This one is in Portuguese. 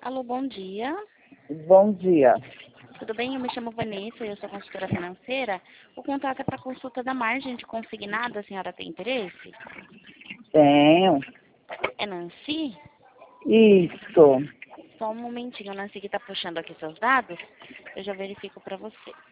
Alô, bom dia. Bom dia. Tudo bem? Eu me chamo Vanessa, eu sou consultora financeira. O contato é para consulta da margem de consignado. A senhora tem interesse? Tenho. É Nancy? Isso. Só um momentinho, Nancy, que está puxando aqui seus dados. Eu já verifico para você.